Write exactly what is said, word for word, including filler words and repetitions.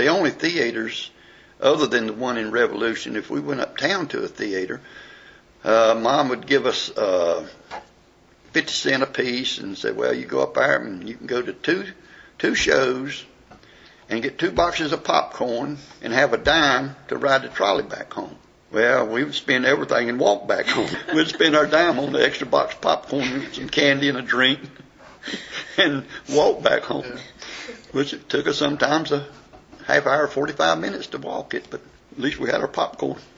the only theaters other than the one in Revolution, if we went uptown to a theater, uh, Mom would give us uh, fifty cent a piece and say, well, you go up there and you can go to two two shows and get two boxes of popcorn and have a dime to ride the trolley back home. Well, we would spend everything and walk back home. We'd spend our dime on the extra box of popcorn, some candy and a drink, and walk back home. Which it took us sometimes a half hour, forty-five minutes to walk it, but at least we had our popcorn.